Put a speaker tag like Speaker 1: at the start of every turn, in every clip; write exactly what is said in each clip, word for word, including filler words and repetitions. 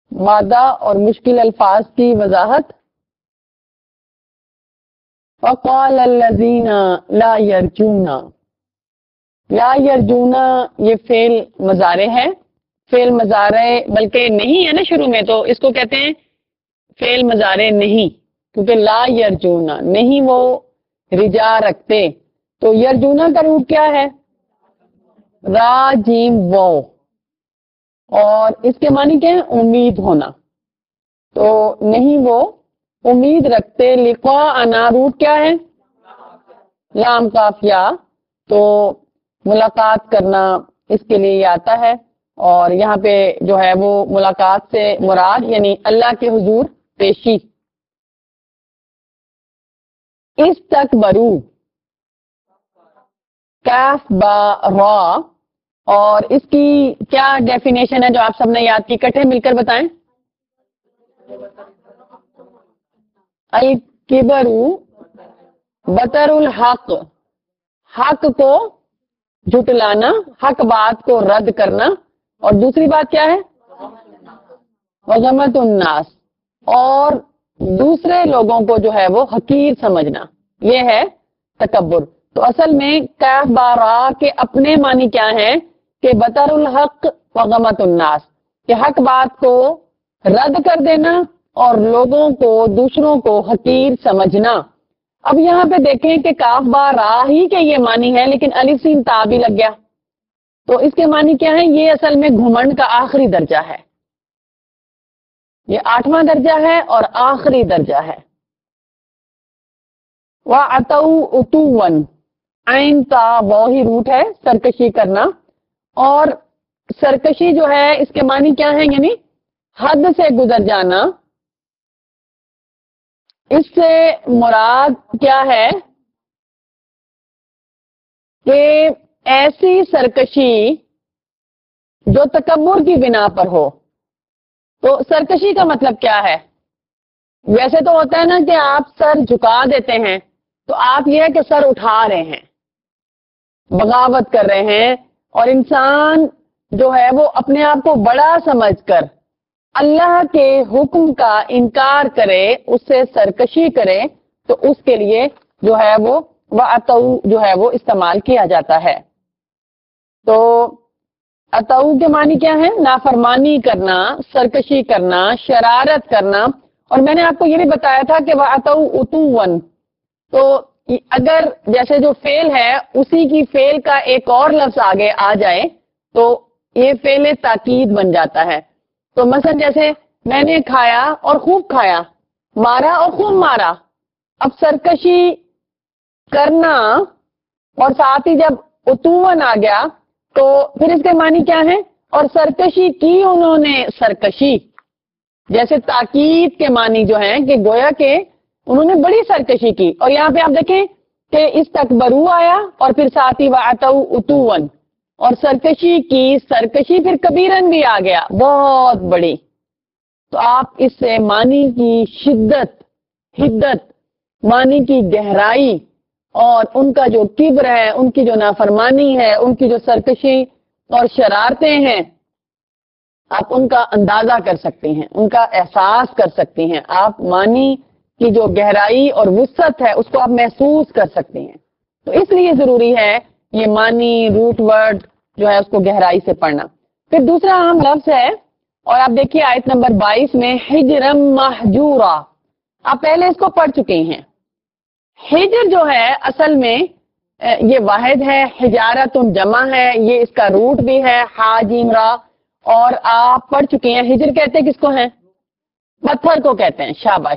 Speaker 1: مادہ اور مشکل الفاظ کی وضاحت. وقال الذین لا یرجون، لا یرجون یہ فعل مضارع ہے. فعل مضارع بلکہ نہیں ہے نا شروع میں، تو اس کو کہتے ہیں فعل مضارع نہیں، کیونکہ لا یرجون نہیں وہ رجا رکھتے. تو یرجونا کا روپ کیا ہے؟ را جیم وہ، اور اس کے معنی کیا ہے؟ امید ہونا. تو نہیں وہ امید رکھتے. لقاءنا روٹ کیا ہے؟ لام قافیہ، تو ملاقات کرنا اس کے لیے آتا ہے. اور یہاں پہ جو ہے وہ ملاقات سے مراد یعنی اللہ کے حضور پیشی. استکبرو کاف با را، اور اس کی کیا ڈیفینیشن ہے جو آپ سب نے یاد کی؟ اکٹھے مل کر بتائیں. الکبرو بطر الحق، حق کو جھٹلانا، حق بات کو رد کرنا. اور دوسری بات کیا ہے؟ وغمت الناس، اور دوسرے لوگوں کو جو ہے وہ حقیر سمجھنا، یہ ہے تکبر. تو اصل میں کاف بارا کے اپنے معنی کیا ہیں کہ بطر الحق وغمت الناس، کہ حق بات کو رد کر دینا اور لوگوں کو دوسروں کو حقیر سمجھنا. اب یہاں پہ دیکھیں کہ کاف بارا ہی کے یہ معنی ہے، لیکن الف سین تا بھی لگ گیا. تو اس کے معنی کیا ہے؟ یہ اصل میں گھمنڈ کا آخری درجہ ہے، یہ آٹھواں درجہ ہے اور آخری درجہ ہے. وَأَتَوْا عُتُوًّا، عین تا وہ ہی روٹ ہے، سرکشی کرنا. اور سرکشی جو ہے اس کے معنی کیا ہے؟ یعنی حد سے گزر جانا. اس سے مراد کیا ہے کہ ایسی سرکشی جو تکبر کی بنا پر ہو. تو سرکشی کا مطلب کیا ہے؟ ویسے تو ہوتا ہے نا کہ آپ سر جھکا دیتے ہیں، تو آپ یہ ہے کہ سر اٹھا رہے ہیں، بغاوت کر رہے ہیں. اور انسان جو ہے وہ اپنے آپ کو بڑا سمجھ کر اللہ کے حکم کا انکار کرے، اس سے سرکشی کرے، تو اس کے لیے جو ہے وہ وَأَتَوْا جو ہے وہ استعمال کیا جاتا ہے. تو اتو کے معنی کیا ہے؟ نافرمانی کرنا، سرکشی کرنا، شرارت کرنا. اور میں نے آپ کو یہ بھی بتایا تھا کہ وَأَتَوْا عُتُوًّا، تو اگر جیسے جو فعل ہے اسی کی فعل کا ایک اور لفظ آگے آ جائے تو یہ فعل تاکید بن جاتا ہے. تو مثلا جیسے میں نے کھایا اور خوب کھایا، مارا اور خوب مارا. اب سرکشی کرنا اور ساتھ ہی جب عتوًا آ گیا تو پھر اس کے معنی کیا ہے؟ اور سرکشی کی انہوں نے سرکشی. جیسے تاکید کے معنی جو ہیں کہ گویا کہ انہوں نے بڑی سرکشی کی. اور یہاں پہ آپ دیکھیں کہ استکبرو آیا اور پھر ساتھ ہی وَأَتَوْا عُتُوًّا، اور سرکشی کی سرکشی پھر کبیرن بھی آ گیا، بہت بڑی. تو آپ اس سے معنی کی شدت، حدت، معنی کی گہرائی اور ان کا جو کبر ہے، ان کی جو نافرمانی ہے، ان کی جو سرکشی اور شرارتیں ہیں، آپ ان کا اندازہ کر سکتے ہیں، ان کا احساس کر سکتے ہیں. آپ معنی کی جو گہرائی اور وسعت ہے اس کو آپ محسوس کر سکتے ہیں. تو اس لیے ضروری ہے یہ معنی روٹ ورڈ جو ہے اس کو گہرائی سے پڑھنا. پھر دوسرا اہم لفظ ہے، اور آپ دیکھیے آیت نمبر بائیس میں حجرم محجورا. آپ پہلے اس کو پڑھ چکے ہیں. حجر جو ہے اصل میں یہ واحد ہے، حجارت جمع ہے، یہ اس کا روٹ بھی ہے ہا جیم را. اور آپ پڑھ چکے ہیں حجر کہتے ہیں کس کو ہیں؟ پتھر کو کہتے ہیں. شاباش.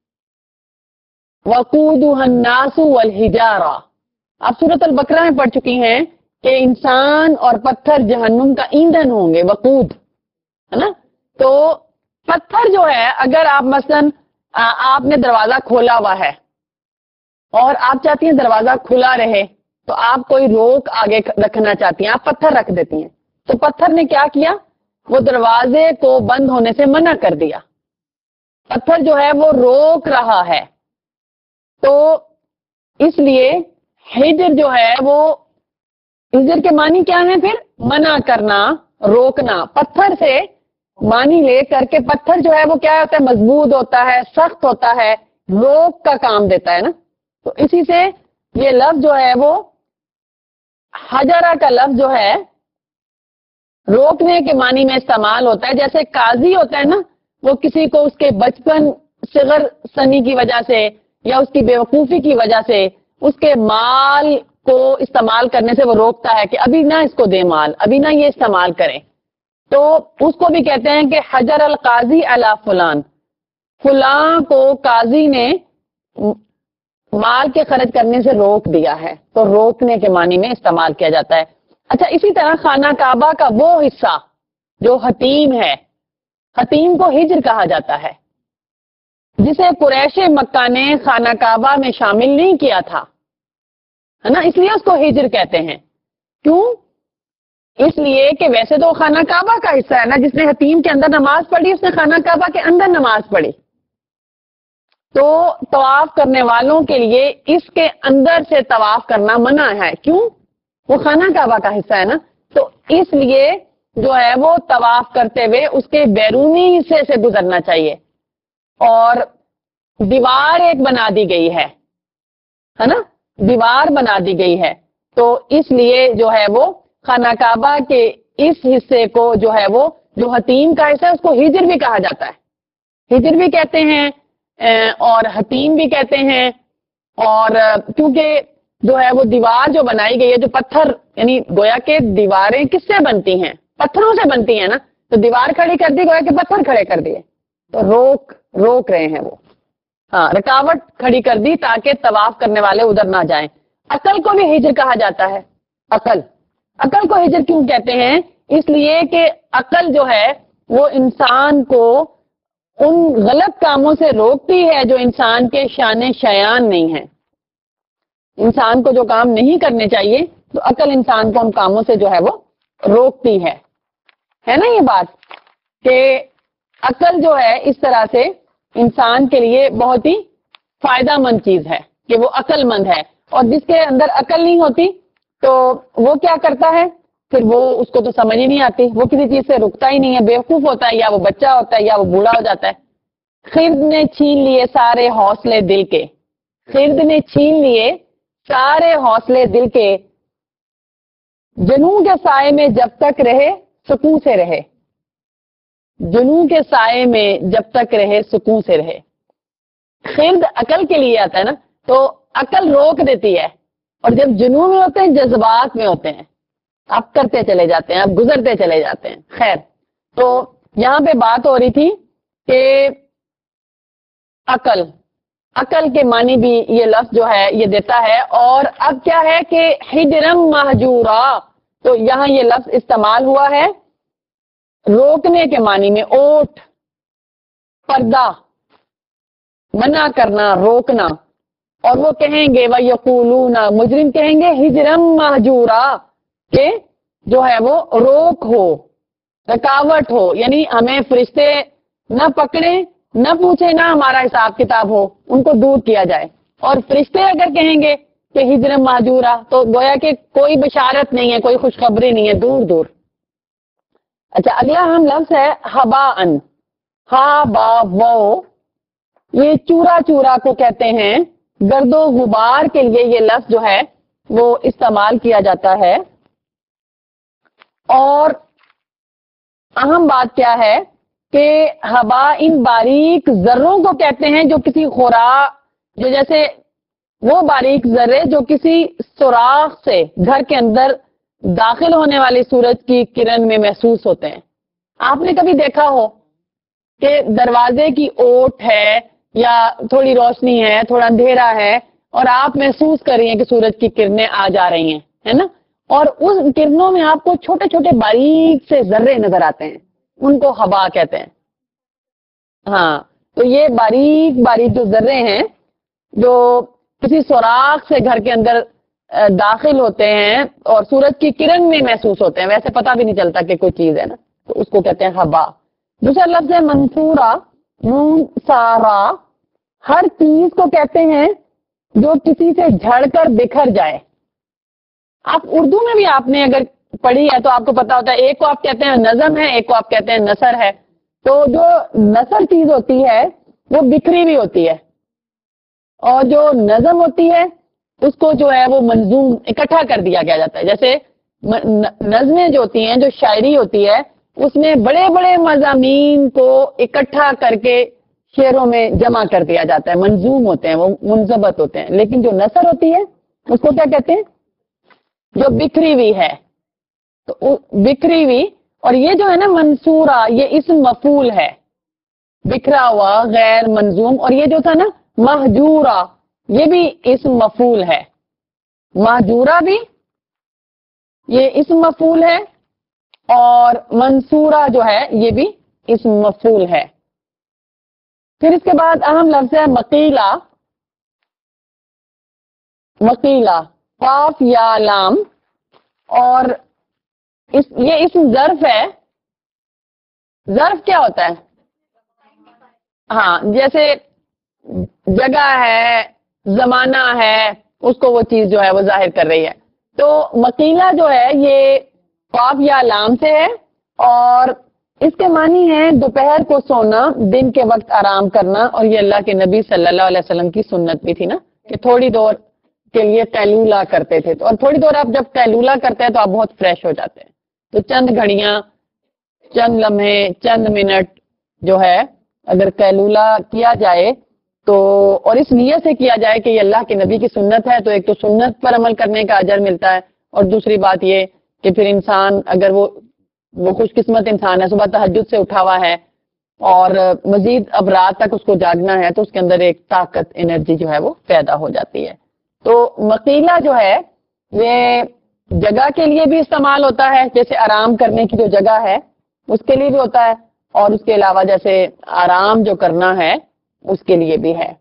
Speaker 1: وقودها الناس والحجارہ. آپ سورۃ البقرہ میں پڑھ چکی ہیں کہ انسان اور پتھر جہنم کا ایندھن ہوں گے، وقود ہے نا. تو پتھر جو ہے اگر آپ مثلا آپ نے دروازہ کھولا ہوا ہے اور آپ چاہتی ہیں دروازہ کھلا رہے، تو آپ کوئی روک آگے رکھنا چاہتی ہیں، آپ پتھر رکھ دیتی ہیں. تو پتھر نے کیا کیا؟ وہ دروازے کو بند ہونے سے منع کر دیا. پتھر جو ہے وہ روک رہا ہے. تو اس لیے حجر جو ہے وہ حجر کے معنی کیا ہے؟ پھر منع کرنا، روکنا. پتھر سے معنی لے کر کے پتھر جو ہے وہ کیا ہوتا ہے؟ مضبوط ہوتا ہے، سخت ہوتا ہے، روک کا کام دیتا ہے نا. تو اسی سے یہ لفظ جو ہے وہ حجرہ کا لفظ جو ہے روکنے کے معنی میں استعمال ہوتا ہے. جیسے قاضی ہوتا ہے نا، وہ کسی کو اس کے بچپن صغر سنی کی وجہ سے یا اس کی بیوقوفی کی وجہ سے اس کے مال کو استعمال کرنے سے وہ روکتا ہے کہ ابھی نہ اس کو دے مال، ابھی نہ یہ استعمال کریں. تو اس کو بھی کہتے ہیں کہ حجر القاضی علی فلان، فلاں کو قاضی نے مال کے خرچ کرنے سے روک دیا ہے. تو روکنے کے معنی میں استعمال کیا جاتا ہے. اچھا، اسی طرح خانہ کعبہ کا وہ حصہ جو حتیم ہے، حتیم کو ہجر کہا جاتا ہے، جسے قریش مکہ نے خانہ کعبہ میں شامل نہیں کیا تھا، ہے نا، اس لیے اس کو ہجر کہتے ہیں. کیوں؟ اس لیے کہ ویسے تو خانہ کعبہ کا حصہ ہے نا. جس نے حتیم کے اندر نماز پڑھی اس نے خانہ کعبہ کے اندر نماز پڑھی. تو طواف کرنے والوں کے لیے اس کے اندر سے طواف کرنا منع ہے. کیوں؟ وہ خانہ کعبہ کا حصہ ہے نا. تو اس لیے جو ہے وہ طواف کرتے ہوئے اس کے بیرونی حصے سے گزرنا چاہیے. اور دیوار ایک بنا دی گئی ہے ہے نا، دیوار بنا دی گئی ہے. تو اس لیے جو ہے وہ خانہ کعبہ کے اس حصے کو جو ہے وہ جو حتیم کا حصہ ہے اس کو ہجر بھی کہا جاتا ہے. ہجر بھی کہتے ہیں اور حتیم بھی کہتے ہیں. اور کیونکہ جو ہے وہ دیوار جو بنائی گئی ہے، جو پتھر، یعنی گویا کہ دیواریں کس سے بنتی ہیں؟ پتھروں سے بنتی ہیں نا. تو دیوار کھڑی کر دی، گویا کہ پتھر کھڑے کر دیے، تو روک روک رہے ہیں وہ. ہاں، رکاوٹ کھڑی کر دی تاکہ طواف کرنے والے ادھر نہ جائیں. عقل کو بھی ہجر کہا جاتا ہے. عقل عقل کو ہجر کیوں کہتے ہیں؟ اس لیے کہ عقل جو ہے وہ انسان کو ان غلط کاموں سے روکتی ہے جو انسان کے شان شیان نہیں ہیں. انسان کو جو کام نہیں کرنے چاہیے تو عقل انسان کو ان کاموں سے جو ہے وہ روکتی ہے. ہے نا یہ بات کہ عقل جو ہے اس طرح سے انسان کے لیے بہت ہی فائدہ مند چیز ہے کہ وہ عقل مند ہے. اور جس کے اندر عقل نہیں ہوتی تو وہ کیا کرتا ہے؟ پھر وہ اس کو تو سمجھ ہی نہیں آتی، وہ کسی چیز سے رکتا ہی نہیں ہے، بیوقوف ہوتا ہے، یا وہ بچہ ہوتا ہے یا وہ بوڑھا ہو جاتا ہے. خرد نے چھین لیے سارے حوصلے دل کے، خرد نے چھین لیے سارے حوصلے دل کے، جنوں کے سائے میں جب تک رہے سکون سے رہے، جنوں کے سائے میں جب تک رہے سکون سے رہے. خرد عقل کے لیے آتا ہے نا، تو عقل روک دیتی ہے. اور جب جنوں میں ہوتے ہیں، جذبات میں ہوتے ہیں، آپ کرتے چلے جاتے ہیں، آپ گزرتے چلے جاتے ہیں. خیر، تو یہاں پہ بات ہو رہی تھی کہ عقل عقل کے معنی بھی یہ لفظ جو ہے یہ دیتا ہے. اور اب کیا ہے کہ ہجرم مہجورا، تو یہاں یہ لفظ استعمال ہوا ہے روکنے کے معنی میں. اوٹ، پردہ، منع کرنا، روکنا. اور وہ کہیں گے وَيَقُولُونَ، مجرم کہیں گے ہجرم مہجورا، کہ جو ہے وہ روک ہو، رکاوٹ ہو، یعنی ہمیں فرشتے نہ پکڑے، نہ پوچھے، نہ ہمارا حساب کتاب ہو، ان کو دور کیا جائے. اور فرشتے اگر کہیں گے کہ ہجرم مہجورا تو گویا کہ کوئی بشارت نہیں ہے، کوئی خوشخبری نہیں ہے، دور دور. اچھا، اگلا ہم لفظ ہے ہباءن. ہا با وہ، یہ چورا چورا کو کہتے ہیں. گرد و غبار کے لیے یہ لفظ جو ہے وہ استعمال کیا جاتا ہے. اور اہم بات کیا ہے کہ ہوا ان باریک ذروں کو کہتے ہیں جو کسی خوراک، جو جیسے وہ باریک ذرے جو کسی سوراخ سے گھر کے اندر داخل ہونے والی سورج کی کرن میں محسوس ہوتے ہیں. آپ نے کبھی دیکھا ہو کہ دروازے کی اوٹ ہے یا تھوڑی روشنی ہے، تھوڑا اندھیرا ہے، اور آپ محسوس کر رہی ہیں کہ سورج کی کرنیں آ جا رہی ہیں، ہے نا، اور اس کرنوں میں آپ کو چھوٹے چھوٹے باریک سے ذرے نظر آتے ہیں، ان کو ہوا کہتے ہیں. ہاں، تو یہ باریک باریک جو ذرے ہیں جو کسی سوراخ سے گھر کے اندر داخل ہوتے ہیں اور سورج کی کرن میں محسوس ہوتے ہیں، ویسے پتہ بھی نہیں چلتا کہ کوئی چیز ہے نا، تو اس کو کہتے ہیں ہوا. دوسرا لفظ ہے منصورہ، نون سارا. ہر چیز کو کہتے ہیں جو کسی سے جھڑ کر بکھر جائے. آپ اردو میں بھی آپ نے اگر پڑھی ہے تو آپ کو پتا ہوتا ہے، ایک کو آپ کہتے ہیں نظم ہے، ایک کو آپ کہتے ہیں نثر ہے. تو جو نثر چیز ہوتی ہے وہ بکھری بھی ہوتی ہے، اور جو نظم ہوتی ہے اس کو جو ہے وہ منظوم اکٹھا کر دیا گیا جاتا ہے. جیسے نظمیں جو ہوتی ہیں، جو شاعری ہوتی ہے، اس میں بڑے بڑے مضامین کو اکٹھا کر کے شعروں میں جمع کر دیا جاتا ہے، منظوم ہوتے ہیں، وہ منضبط ہوتے ہیں. لیکن جو نثر ہوتی ہے اس کو کیا کہتے ہیں؟ جو بکھری ہوئی ہے. تو بکھری ہوئی، اور یہ جو ہے نا منصورہ، یہ اسم مفعول ہے، بکھرا ہوا، غیر منظوم. اور یہ جو تھا نا مہجورہ، یہ بھی اسم مفعول ہے. مہجورہ بھی یہ اسم مفعول ہے، اور منصورہ جو ہے یہ بھی اسم مفعول ہے. پھر اس کے بعد اہم لفظ ہے مقیلہ. مقیلہ قاف یا لام، اور اس یہ اسم ظرف ہے. ظرف کیا ہوتا ہے؟ ہاں، جیسے جگہ ہے، زمانہ ہے، اس کو وہ چیز جو ہے وہ ظاہر کر رہی ہے. تو مقیلہ جو ہے یہ قاف یا لام سے ہے، اور اس کے معنی ہے دوپہر کو سونا، دن کے وقت آرام کرنا. اور یہ اللہ کے نبی صلی اللہ علیہ وسلم کی سنت بھی تھی نا کہ تھوڑی دور کے لیے قیلولہ کرتے تھے. اور تھوڑی دور آپ جب قیلولہ کرتے ہیں تو آپ بہت فریش ہو جاتے ہیں. تو چند گھڑیاں، چند لمحے، چند منٹ جو ہے اگر قیلولہ کیا جائے تو، اور اس نیت سے کیا جائے کہ یہ اللہ کے نبی کی سنت ہے، تو ایک تو سنت پر عمل کرنے کا اجر ملتا ہے، اور دوسری بات یہ کہ پھر انسان اگر وہ وہ خوش قسمت انسان ہے، صبح تہجد سے اٹھا ہوا ہے اور مزید اب رات تک اس کو جاگنا ہے، تو اس کے اندر ایک طاقت، انرجی جو ہے وہ پیدا ہو جاتی ہے. تو مقیلہ جو ہے یہ جگہ کے لیے بھی استعمال ہوتا ہے، جیسے آرام کرنے کی جو جگہ ہے اس کے لیے بھی ہوتا ہے، اور اس کے علاوہ جیسے آرام جو کرنا ہے اس کے لیے بھی ہے.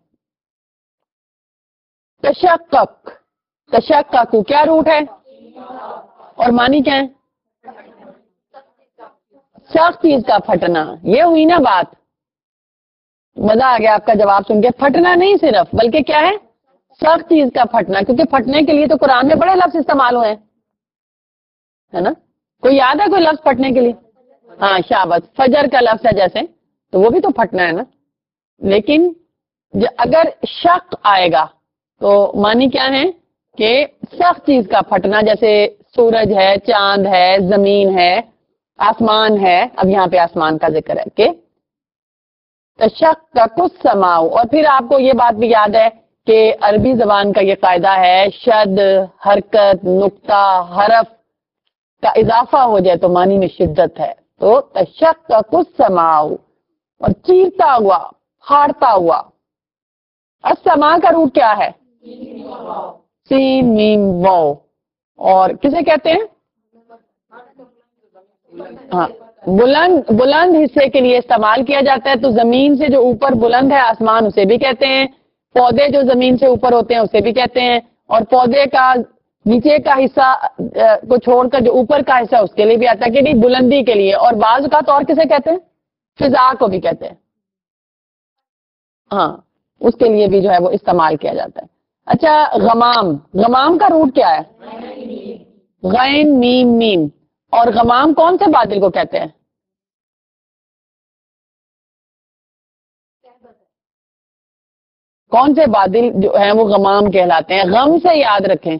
Speaker 1: تشقق، تشقق کیا روٹ ہے اور معنی کیا ہے؟ سخت چیز کا پھٹنا. یہ ہوئی نا بات، مزہ آ گیا آپ کا جواب سن کے. پھٹنا نہیں صرف، بلکہ کیا ہے؟ سخت چیز کا پھٹنا. کیونکہ پھٹنے کے لیے تو قرآن میں بڑے لفظ استعمال ہوئے ہیں، ہے نا؟ کوئی یاد ہے کوئی لفظ پھٹنے کے لیے؟ ہاں، شابت، فجر کا لفظ ہے جیسے، تو وہ بھی تو پھٹنا ہے نا. لیکن اگر شق آئے گا تو معنی کیا ہے کہ سخت چیز کا پھٹنا. جیسے سورج ہے، چاند ہے، زمین ہے، آسمان ہے. اب یہاں پہ آسمان کا ذکر ہے کہ تشقق السماء. اور پھر آپ کو یہ بات بھی یاد ہے کہ عربی زبان کا یہ قاعدہ ہے، شد، حرکت، نقطہ، حرف کا اضافہ ہو جائے تو معنی میں شدت ہے. تو تشقق السماء، اور چیرتا ہوا، پھاڑتا ہوا. السماء کا روٹ کیا ہے؟ سین میم واو. اور کسے کہتے ہیں؟ ہاں، بلند بلند حصے کے لیے استعمال کیا جاتا ہے. تو زمین سے جو اوپر بلند ہے آسمان، اسے بھی کہتے ہیں. پودے جو زمین سے اوپر ہوتے ہیں اسے بھی کہتے ہیں. اور پودے کا نیچے کا حصہ کو چھوڑ کر جو اوپر کا حصہ اس کے لیے بھی آتا ہے کہ نہیں، بلندی کے لیے. اور بعض کا طور کسے کہتے ہیں؟ فضا کو بھی کہتے ہیں. ہاں، اس کے لیے بھی جو ہے وہ استعمال کیا جاتا ہے. اچھا، غمام، غمام کا روٹ کیا ہے؟ غین میم میم. اور غمام کون سے بادل کو کہتے ہیں؟ کون سے بادل جو ہیں وہ غمام کہلاتے ہیں؟ غم سے یاد رکھیں،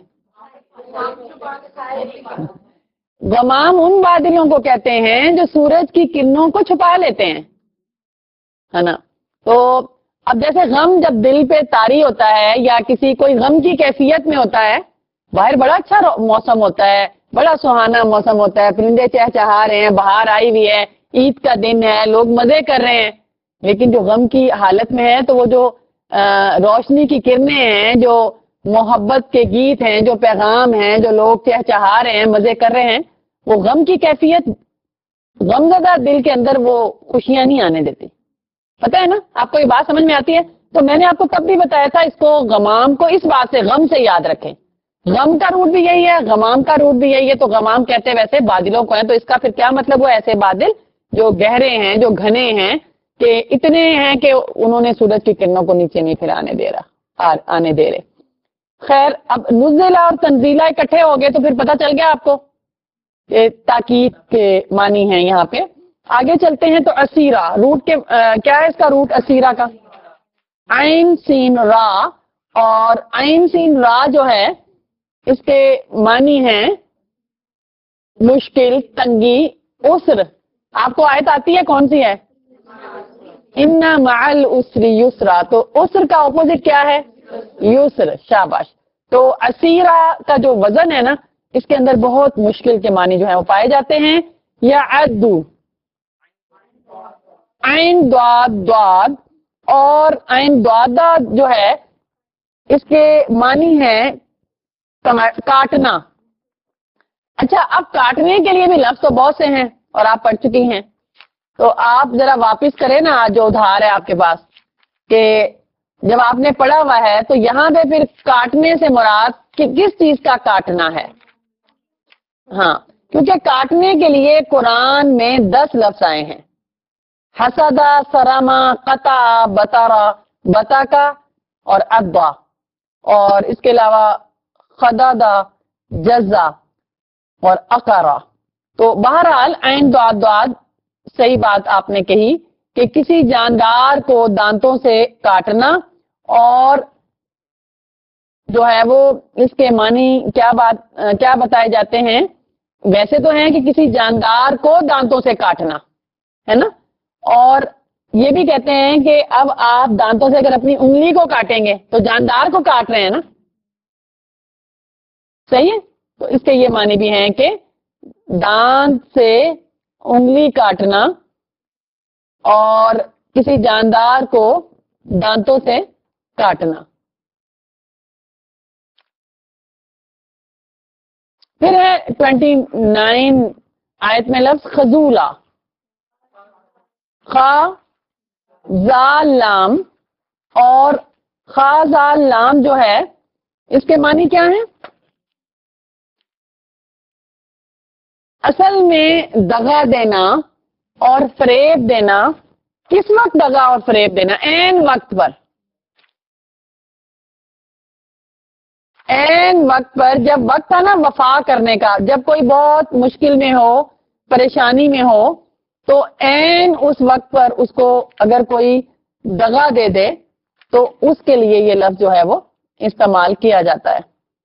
Speaker 1: غمام ان بادلوں کو کہتے ہیں جو سورج کی کرنوں کو چھپا لیتے ہیں، ہے نا؟ تو اب جیسے غم جب دل پہ طاری ہوتا ہے یا کسی کوئی غم کی کیفیت میں ہوتا ہے، باہر بڑا اچھا موسم ہوتا ہے، بڑا سہانا موسم ہوتا ہے، پرندے چہچہا رہے ہیں، بہار آئی ہوئی ہے، عید کا دن ہے، لوگ مزے کر رہے ہیں. لیکن جو غم کی حالت میں ہے تو وہ جو روشنی کی کرنیں ہیں، جو محبت کے گیت ہیں، جو پیغام ہیں، جو لوگ چہچہا رہے ہیں، مزے کر رہے ہیں، وہ غم کی کیفیت غمزدہ دل کے اندر وہ خوشیاں نہیں آنے دیتی. پتہ ہے نا آپ کو یہ بات سمجھ میں آتی ہے؟ تو میں نے آپ کو کب بھی بتایا تھا اس کو، غمام کو اس بات سے، غم سے یاد رکھیں. غم کا روٹ بھی یہی ہے، غمام کا روٹ بھی یہی ہے. تو غمام کہتے ہیں ویسے بادلوں کو ہیں، تو اس کا پھر کیا مطلب؟ وہ ایسے بادل جو گہرے ہیں، جو گھنے ہیں، کہ اتنے ہیں کہ انہوں نے سورج کی کرنوں کو نیچے نہیں پھر آنے دے رہا آنے دے رہے. خیر، اب نزلہ اور تنزیلہ اکٹھے ہو گئے تو پھر پتہ چل گیا آپ کو کہ تاکید کے معنی ہیں یہاں پہ. آگے چلتے ہیں تو اسیرا روٹ کے آ, کیا ہے اس کا روٹ اسیرا کا؟ عین سین را. اور عین سین را جو ہے اس کے معنی ہیں مشکل، تنگی، عسر. آپ کو آیت آتی ہے کون سی ہے؟ ان مع العسر یسرا. تو عسر کا اپوزٹ کیا ہے؟ یسر. شاباش. تو اسیرا کا جو وزن ہے نا اس کے اندر بہت مشکل کے معنی جو ہے وہ پائے جاتے ہیں. یا عدو، عین دعاد دعاد اور عین دعادہ جو ہے اس کے معنی ہے کاٹنا. اچھا، اب کاٹنے کے لیے بھی لفظ تو بہت سے ہیں اور آپ پڑھ چکی ہیں. تو آپ ذرا واپس کریں نا جو ادھار ہے آپ کے پاس کہ جب آپ نے پڑھا ہوا ہے تو یہاں پہ پھر کاٹنے سے مراد کہ کس چیز کا کاٹنا ہے. ہاں، کیونکہ کاٹنے کے لیے قرآن میں دس لفظ آئے ہیں. حسدا، سراما، قطع، بتارا، بتاکا اور ادوا، اور اس کے علاوہ خدادا، جزا اور اقارا. تو بہرحال عین دعاد دعاد صحیح بات آپ نے کہی کہ کسی جاندار کو دانتوں سے کاٹنا. اور جو ہے وہ اس کے معنی کیا بات کیا بتائے جاتے ہیں؟ ویسے تو ہیں کہ کسی جاندار کو دانتوں سے کاٹنا ہے نا. اور یہ بھی کہتے ہیں کہ اب آپ دانتوں سے اگر اپنی انگلی کو کاٹیں گے تو جاندار کو کاٹ رہے ہیں نا. صحیح ہے. تو اس کے یہ معنی بھی ہیں کہ دانت سے انگلی کاٹنا اور کسی جاندار کو دانتوں سے کاٹنا. پھر ہے ٹوینٹی نائن آیت میں لفظ خزولا. خا زال لام اور خا زال لام جو ہے اس کے معنی کیا ہیں؟ اصل میں دغا دینا اور فریب دینا. کس وقت دغا اور فریب دینا؟ عین وقت پر. عین وقت پر جب وقت تھا نا وفا کرنے کا، جب کوئی بہت مشکل میں ہو، پریشانی میں ہو، تو عین اس وقت پر اس کو اگر کوئی دغا دے دے تو اس کے لیے یہ لفظ جو ہے وہ استعمال کیا جاتا ہے.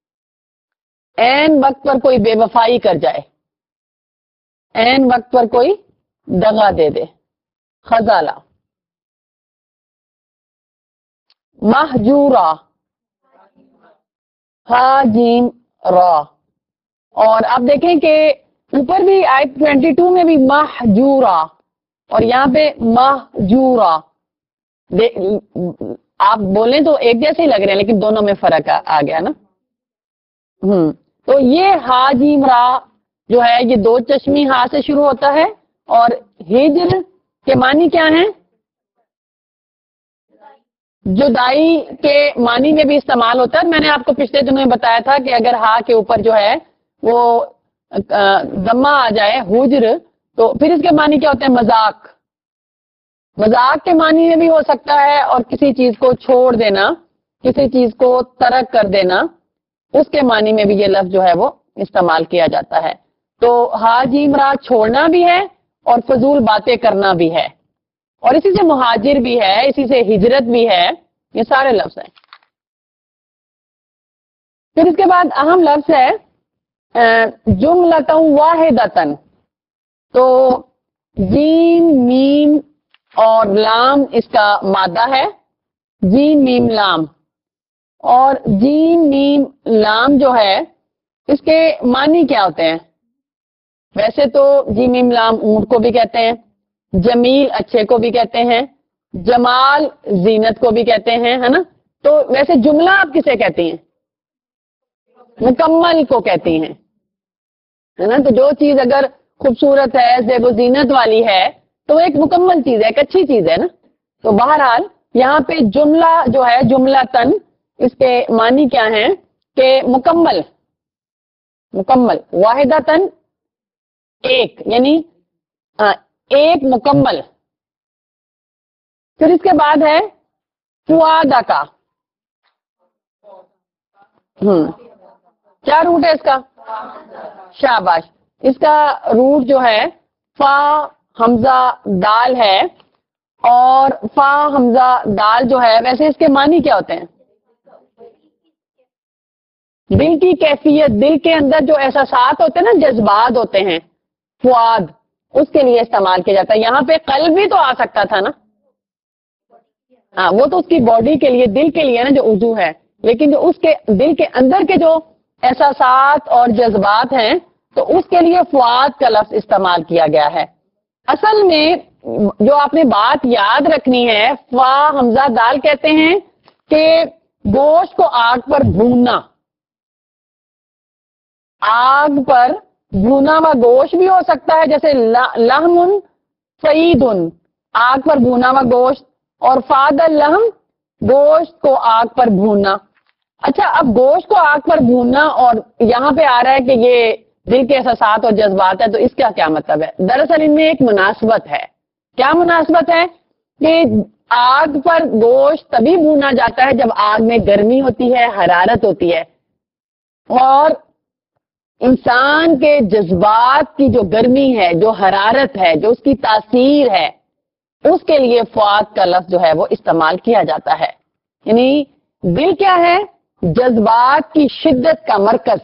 Speaker 1: عین وقت پر کوئی بے وفائی کر جائے، عین وقت پر کوئی دغا دے دے. خزالہ. محجورہ، ہا جیم را. اور آپ دیکھیں کہ اوپر بھی آیت ٹوینٹی ٹو میں بھی محجورہ اور یہاں پہ محجورہ. آپ بولیں تو ایک جیسے ہی لگ رہے ہیں لیکن دونوں میں فرق آ گیا نا. ہم تو یہ ہا جیم را جو ہے یہ دو چشمی ہا سے شروع ہوتا ہے. اور ہجر کے معنی کیا ہیں؟ جدائی کے معنی میں بھی استعمال ہوتا ہے. میں نے آپ کو پچھلے دنوں میں بتایا تھا کہ اگر ہا کے اوپر جو ہے وہ ضمہ آ جائے حجر تو پھر اس کے معنی کیا ہوتے ہیں؟ مذاق. مذاق کے معنی میں بھی ہو سکتا ہے اور کسی چیز کو چھوڑ دینا، کسی چیز کو ترک کر دینا، اس کے معنی میں بھی یہ لفظ جو ہے وہ استعمال کیا جاتا ہے. تو ہا جیم را چھوڑنا بھی ہے اور فضول باتیں کرنا بھی ہے، اور اسی سے مہاجر بھی ہے، اسی سے ہجرت بھی ہے. یہ سارے لفظ ہیں. پھر اس کے بعد اہم لفظ ہے جملۃ واحدۃ. تو جیم میم اور لام اس کا مادہ ہے، جیم میم لام. اور جیم میم لام جو ہے اس کے معنی کیا ہوتے ہیں؟ ویسے تو جیم میم لام اونٹ کو بھی کہتے ہیں، جمیل اچھے کو بھی کہتے ہیں، جمال زینت کو بھی کہتے ہیں، ہے نا. تو ویسے جملہ آپ کسے کہتی ہیں؟ مکمل کو کہتی ہیں، ہے نا. تو جو چیز اگر خوبصورت ہے، زیب و زینت والی ہے تو وہ ایک مکمل چیز ہے، ایک اچھی چیز ہے نا. تو بہرحال یہاں پہ جملہ جو ہے جملہ تن اس کے معنی کیا ہیں کہ مکمل، مکمل. واحدہ تن ایک، یعنی ایک مکمل. پھر اس کے بعد ہے فؤادہ کا. ہم کیا روٹ ہے اس کا؟ شاباش. اس کا روٹ جو ہے فا حمزہ دال ہے اور فا حمزہ دال جو ہے، ویسے اس کے معنی کیا ہوتے ہیں؟ دل کی کیفیت، دل کے اندر جو احساسات ہوتے ہیں نا، جذبات ہوتے ہیں، فؤاد، اس کے لیے استعمال کیا جاتا ہے. یہاں پہ قلب بھی تو آ سکتا تھا نا. ہاں وہ تو اس کی باڈی کے لیے، دل کے لیے نا جو عضو ہے، لیکن جو اس کے دل کے اندر کے جو احساسات اور جذبات ہیں تو اس کے لیے فؤاد کا لفظ استعمال کیا گیا ہے. اصل میں جو آپ نے بات یاد رکھنی ہے، فا حمزہ دال کہتے ہیں کہ گوشت کو آگ پر بھوننا، آگ پر بھونا ہوا گوشت بھی ہو سکتا ہے، جیسے لحم فعید، آگ پر بھونا ہوا گوشت، اور فاد اللحم، گوشت کو آگ پر بھوننا. اچھا، اب گوشت کو آگ پر بھوننا اور یہاں پہ آ رہا ہے کہ یہ دل کے احساسات اور جذبات ہے، تو اس کا کیا مطلب ہے؟ دراصل ان میں ایک مناسبت ہے. کیا مناسبت ہے؟ کہ آگ پر گوشت تبھی بھونا جاتا ہے جب آگ میں گرمی ہوتی ہے، حرارت ہوتی ہے، اور انسان کے جذبات کی جو گرمی ہے، جو حرارت ہے، جو اس کی تاثیر ہے، اس کے لیے فؤاد کا لفظ جو ہے وہ استعمال کیا جاتا ہے. یعنی دل کیا ہے؟ جذبات کی شدت کا مرکز،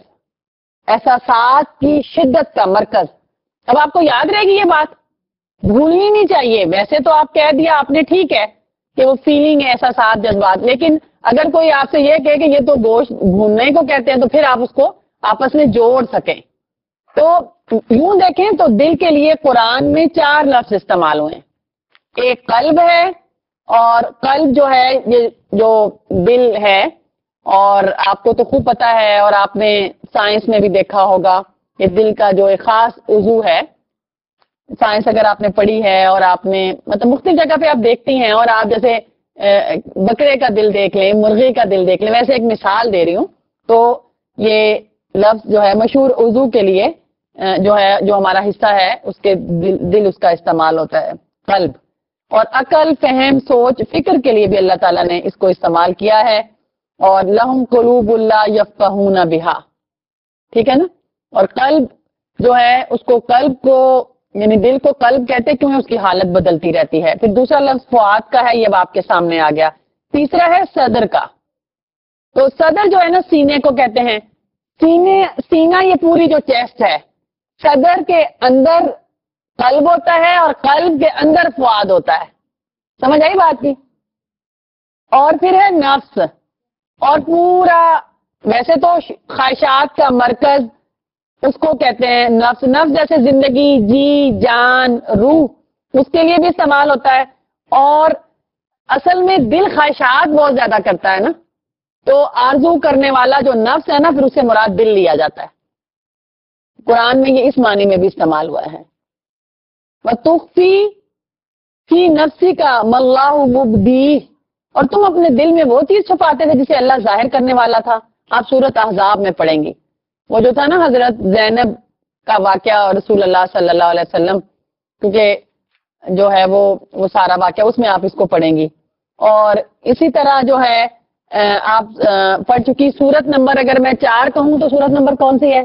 Speaker 1: احساسات کی شدت کا مرکز. اب آپ کو یاد رہے گی یہ بات، بھولنی نہیں چاہیے. ویسے تو آپ کہہ دیا آپ نے، ٹھیک ہے کہ وہ فیلنگ ہے، احساسات، جذبات، لیکن اگر کوئی آپ سے یہ کہے کہ یہ تو گوشت بھوننے کو کہتے ہیں تو پھر آپ اس کو آپس میں جوڑ سکیں. تو یوں دیکھیں تو دل کے لیے قرآن میں چار لفظ استعمال ہوئے. ایک قلب ہے، اور قلب جو ہے یہ جو دل ہے، اور آپ کو تو خوب پتا ہے اور آپ نے سائنس میں بھی دیکھا ہوگا کہ دل کا جو ایک خاص عضو ہے. سائنس اگر آپ نے پڑھی ہے اور آپ نے مطلب مختلف جگہ پہ آپ دیکھتی ہیں، اور آپ جیسے بکرے کا دل دیکھ لیں، مرغی کا دل دیکھ لیں، ویسے ایک مثال دے رہی ہوں. تو یہ لفظ جو ہے مشہور عضو کے لیے جو ہے، جو ہمارا حصہ ہے اس کے دل, دل اس کا استعمال ہوتا ہے، قلب. اور عقل، فہم، سوچ، فکر کے لیے بھی اللہ تعالیٰ نے اس کو استعمال کیا ہے. اور لہم قلوب لا یفقہون بہا، ٹھیک ہے نا. اور قلب جو ہے اس کو، قلب کو یعنی دل کو قلب کہتے ہیں کیونکہ اس کی حالت بدلتی رہتی ہے. پھر دوسرا لفظ فؤاد کا ہے، یہ اب آپ کے سامنے آ گیا. تیسرا ہے صدر کا. تو صدر جو ہے نا سینے کو کہتے ہیں. سینے، سینہ یہ پوری جو چیسٹ ہے، صدر کے اندر قلب ہوتا ہے اور قلب کے اندر فؤاد ہوتا ہے. سمجھ آئی بات کی؟ اور پھر ہے نفس، اور پورا ویسے تو خواہشات کا مرکز اس کو کہتے ہیں نفس. نفس جیسے زندگی، جی، جان، روح، اس کے لیے بھی استعمال ہوتا ہے. اور اصل میں دل خواہشات بہت زیادہ کرتا ہے نا، تو آرزو کرنے والا جو نفس ہے نا، پھر اسے مراد دل لیا جاتا ہے. قرآن میں یہ اس معنی میں بھی استعمال ہوا ہے. وَتُخْفِي فِي نَفْسِكَ مَا اللَّهُ مُبْدِيهِ، اور تم اپنے دل میں وہ چیز چھپاتے تھے جسے اللہ ظاہر کرنے والا تھا. آپ سورۃ احزاب میں پڑھیں گی، وہ جو تھا نا حضرت زینب کا واقعہ اور رسول اللہ صلی اللہ علیہ وسلم، کیونکہ جو ہے وہ وہ سارا واقعہ اس میں آپ اس کو پڑھیں گی. اور اسی طرح جو ہے آپ پڑھ چکی سورت نمبر، اگر میں چار کہوں تو سورت نمبر کون سی ہے؟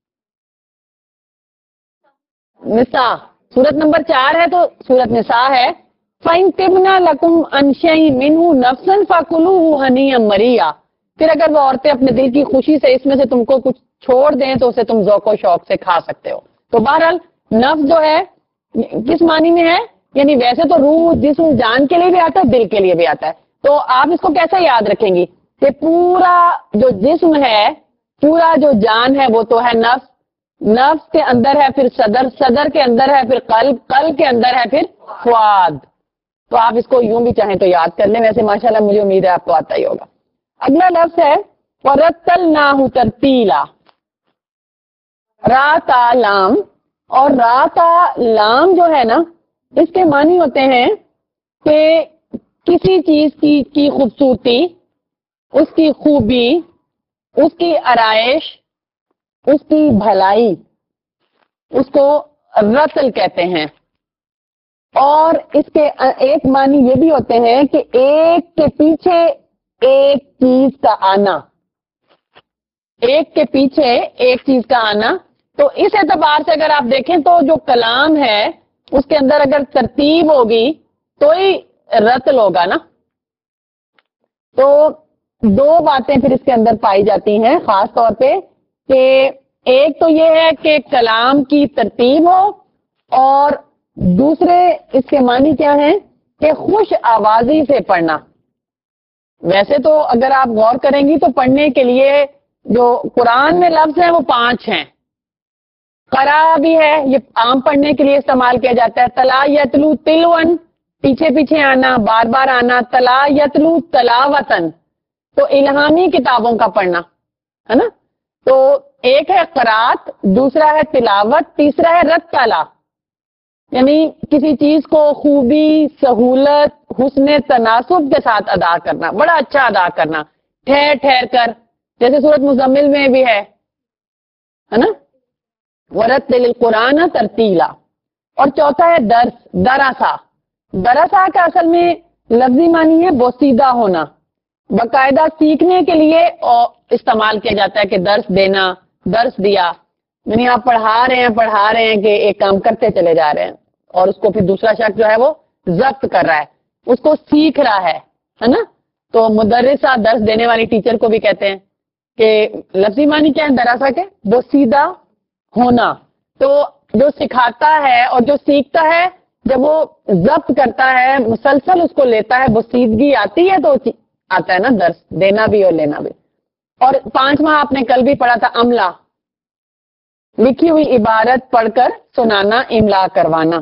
Speaker 1: نساء. سورت نمبر چار ہے تو سورت نساء ہے. فَإِن تِبْنَ لَكُمْ عَنْ شَيْءٍ مِّنْهُ نَفْسًا فَكُلُوهُ هَنِيًّا مَرِيًّا، پھر اگر وہ عورتیں اپنے دل کی خوشی سے اس میں سے تم کو کچھ چھوڑ دیں تو اسے تم ذوق و شوق سے کھا سکتے ہو. تو بہرحال نفس جو ہے کس معنی میں ہے؟ یعنی ویسے تو روح، جسم، جان کے لیے بھی آتا ہے، دل کے لیے بھی آتا ہے. تو آپ اس کو کیسے یاد رکھیں گی کہ پورا جو جسم ہے، پورا جو جان ہے وہ تو ہے نفس، نفس کے اندر ہے پھر صدر، صدر کے اندر ہے پھر قلب، قلب کے اندر ہے پھر فؤاد. تو آپ اس کو یوں بھی چاہیں تو یاد کر لیں، ویسے ماشاءاللہ مجھے امید ہے آپ کو آتا ہی ہوگا. اگلا لفظ ہے وَرَتَّلْنَاهُ تَرْتِيلًا. را تا لام، اور را تا لام جو ہے نا، اس کے معنی ہوتے ہیں کہ کسی چیز کی کی خوبصورتی، اس کی خوبی، اس کی آرائش، اس کی بھلائی، اس کو رتل کہتے ہیں. اور اس کے ایک معنی یہ بھی ہوتے ہیں کہ ایک کے پیچھے ایک چیز کا آنا، ایک کے پیچھے ایک چیز کا آنا. تو اس اعتبار سے اگر آپ دیکھیں تو جو کلام ہے اس کے اندر اگر ترتیب ہوگی تو ہی رتل ہوگا نا. تو دو باتیں پھر اس کے اندر پائی جاتی ہیں خاص طور پہ کہ ایک تو یہ ہے کہ کلام کی ترتیب ہو, اور دوسرے اس کے معنی کیا ہے کہ خوش آوازی سے پڑھنا. ویسے تو اگر آپ غور کریں گی تو پڑھنے کے لیے جو قرآن میں لفظ ہیں وہ پانچ ہیں. قرا بھی ہے, یہ عام پڑھنے کے لیے استعمال کیا جاتا ہے. تلا یتلو تلون, پیچھے پیچھے آنا, بار بار آنا. تلا یتلو تلاوتن, تو الہامی کتابوں کا پڑھنا ہے نا. تو ایک ہے قرات, دوسرا ہے تلاوت, تیسرا ہے رتلا, یعنی کسی چیز کو خوبی, سہولت, حسن تناسب کے ساتھ ادا کرنا, بڑا اچھا ادا کرنا, ٹھہر ٹھہر کر, جیسے سورۃ مزمل میں بھی ہے ہے نا, ورتل القرآن ترتیلا. اور چوتھا ہے درس, دراسا. دراسا کا اصل میں لفظی معنی ہے بوسیدہ ہونا, باقاعدہ سیکھنے کے لیے استعمال کیا جاتا ہے کہ درس دینا, درس دیا, یعنی آپ پڑھا رہے ہیں پڑھا رہے ہیں کہ ایک کام کرتے چلے جا رہے ہیں, اور اس کو پھر دوسرا شخص جو ہے وہ ضبط کر رہا ہے, اس کو سیکھ رہا ہے ہے نا. تو مدرسہ, درس دینے والی ٹیچر کو بھی کہتے ہیں کہ لفظی معنی کیا ہے دراسا کے, بوسیدہ ہونا. تو جو سکھاتا ہے اور جو سیکھتا ہے جب وہ ضبط کرتا ہے, مسلسل اس کو لیتا ہے, بوسیدگی آتی ہے تو آتا ہے نا درس دینا بھی اور لینا بھی. اور پانچواں آپ نے کل بھی پڑھا تھا املا, لکھی ہوئی عبارت پڑھ کر سنانا, املا کروانا.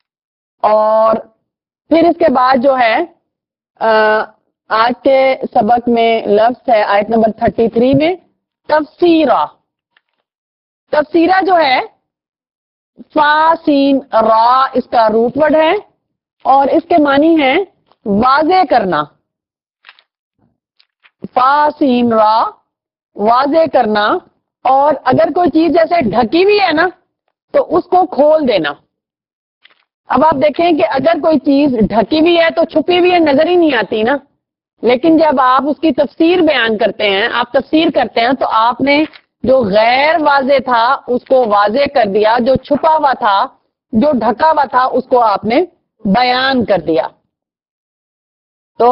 Speaker 1: اور پھر اس کے بعد جو ہے آج کے سبق میں لفظ ہے آیت نمبر تھرٹی تھری میں تفسیرہ. تفسیرہ جو ہے فا سین را, اس کا روٹ ورڈ ہے, اور اس کے معنی ہے واضح کرنا. فا سین را, واضح کرنا. اور اگر کوئی چیز جیسے ڈھکی ہوئی ہے نا تو اس کو کھول دینا. اب آپ دیکھیں کہ اگر کوئی چیز ڈھکی ہوئی ہے تو چھپی ہوئی ہے, نظر ہی نہیں آتی نا. لیکن جب آپ اس کی تفسیر بیان کرتے ہیں, آپ تفسیر کرتے ہیں, تو آپ نے جو غیر واضح تھا اس کو واضح کر دیا, جو چھپا ہوا تھا, جو ڈھکا ہوا تھا, اس کو آپ نے بیان کر دیا. تو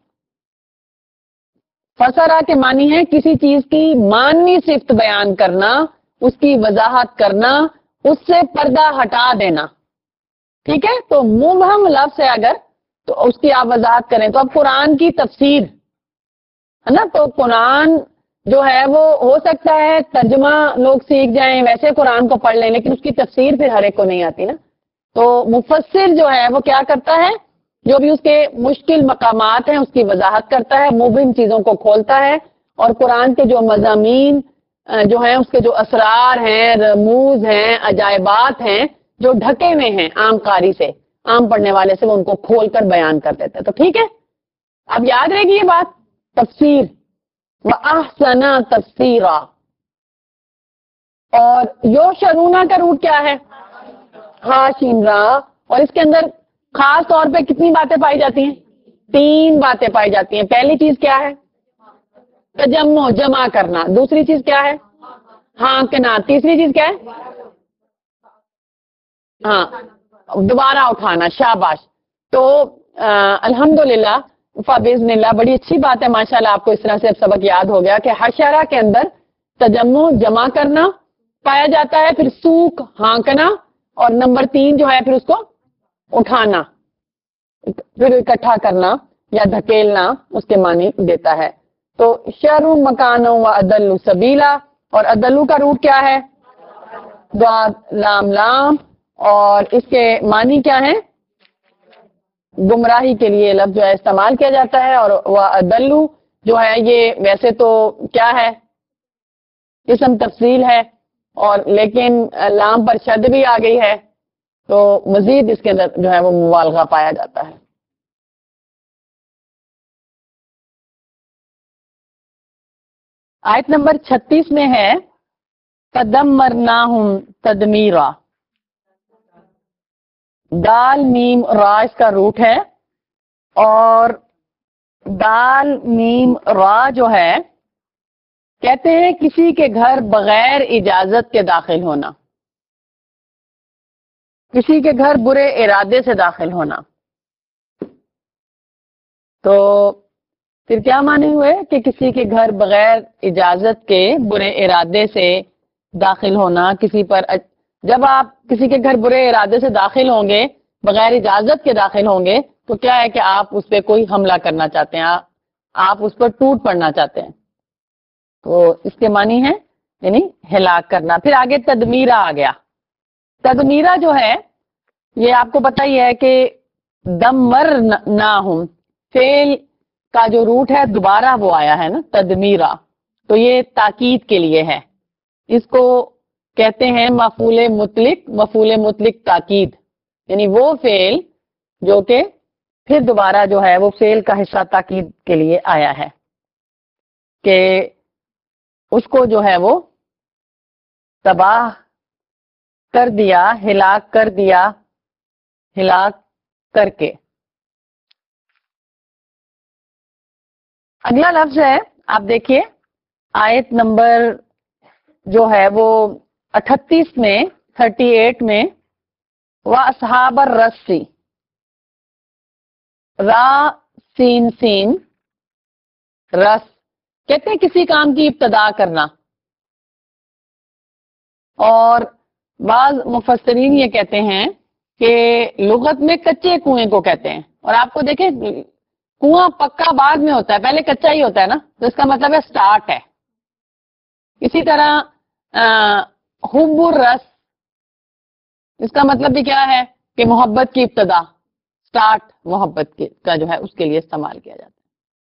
Speaker 1: فسرہ کے معنی ہے کسی چیز کی معنوی صفت بیان کرنا, اس کی وضاحت کرنا, اس سے پردہ ہٹا دینا. ٹھیک ہے, تو مبہم لفظ ہے اگر تو اس کی آپ وضاحت کریں. تو اب قرآن کی تفسیر ہے نا, تو قرآن جو ہے وہ ہو سکتا ہے ترجمہ لوگ سیکھ جائیں, ویسے قرآن کو پڑھ لیں, لیکن اس کی تفسیر پھر ہر ایک کو نہیں آتی نا. تو مفسر جو ہے وہ کیا کرتا ہے, جو بھی اس کے مشکل مقامات ہیں اس کی وضاحت کرتا ہے, مبہم چیزوں کو کھولتا ہے, اور قرآن کے جو مضامین جو ہیں, اس کے جو اسرار ہیں, رموز ہیں, عجائبات ہیں, جو ڈھکے ہوئے ہیں عام قاری سے, عام پڑھنے والے سے, وہ ان کو کھول کر بیان کر دیتا ہے. تو ٹھیک ہے, اب یاد رہے گی یہ بات. تفسیر وَأَحْسَنَ تَفْسِيرًا. اور یوشرونا کا روٹ کیا ہے, ہاں شین را, اور اس کے اندر خاص طور پہ کتنی باتیں پائی جاتی ہیں, تین باتیں پائی جاتی ہیں. پہلی چیز کیا ہے, تجمع, جمع کرنا. دوسری چیز کیا ہے, ہاں کنا. تیسری چیز کیا ہے, ہاں دوبارہ اٹھانا. شاباش. تو الحمدللہ فباذن اللہ بڑی اچھی بات ہے, ماشاءاللہ آپ کو اس طرح سے اب سبق یاد ہو گیا کہ حشرہ کے اندر تجمع, جمع کرنا پایا جاتا ہے, پھر سوک, ہانکنا, اور نمبر تین جو ہے پھر اس کو اٹھانا, پھر اکٹھا کرنا یا دھکیلنا, اس کے معنی دیتا ہے. تو شر مکان و ادل سبیلا, اور ادلو کا روٹ کیا ہے, ضاد لام لام, اور اس کے معنی کیا ہے, گمراہی کے لیے لفظ جو ہے استعمال کیا جاتا ہے. اور وہ ادلو جو ہے یہ ویسے تو کیا ہے, اسم تفصیل ہے, اور لیکن لام پر شد بھی آ گئی ہے, تو مزید اس کے اندر جو ہے وہ مبالغہ پایا جاتا ہے. آیت نمبر چھتیس میں ہے تدمرناہم تدمیرا. دال میم را اس کا روٹ ہے, اور دال میم را جو ہے کہتے ہیں کسی کے گھر بغیر اجازت کے داخل ہونا. کسی کے گھر برے ارادے سے داخل ہونا. تو پھر کیا معنی ہوئے کہ کسی کے گھر بغیر اجازت کے برے ارادے سے داخل ہونا. کسی پر جب آپ کسی کے گھر برے ارادے سے داخل ہوں گے, بغیر اجازت کے داخل ہوں گے, تو کیا ہے کہ آپ اس پہ کوئی حملہ کرنا چاہتے ہیں, آپ اس پر ٹوٹ پڑنا چاہتے ہیں. تو اس کے معنی ہے یعنی ہلاک کرنا. پھر آگے تدمیرہ آ گیا. تدمیرہ جو ہے یہ آپ کو پتہ ہی ہے کہ دمر نہ ہوں, فعل کا جو روٹ ہے دوبارہ وہ آیا ہے نا تدمیرہ, تو یہ تاکید کے لیے ہے. اس کو کہتے ہیں مفعول مطلق. مفعول مطلق تاکید یعنی وہ فعل جو کہ پھر دوبارہ جو ہے وہ فعل کا حصہ تاکید کے لیے آیا ہے کہ اس کو جو ہے وہ تباہ کر دیا, ہلاک کر دیا, ہلاک کر کے. اگلا لفظ ہے, آپ دیکھیے آیت نمبر جو ہے وہ اٹھتیس میں, تھرٹی ایٹ میں, وَأَصْحَابَ الرَّسِّ, را سین سین رس, کہتے ہیں کسی کام کی ابتدا کرنا. اور بعض مفسرین یہ کہتے ہیں کہ لغت میں کچے کنویں کو کہتے ہیں. اور آپ کو دیکھیں کنواں پکا بعد میں ہوتا ہے, پہلے کچا ہی ہوتا ہے نا, تو اس کا مطلب ہے سٹارٹ ہے. اسی طرح حب الرس, اس کا مطلب بھی کیا ہے کہ محبت کی ابتدا, سٹارٹ محبت کی کا جو ہے اس کے لیے استعمال کیا جاتا ہے.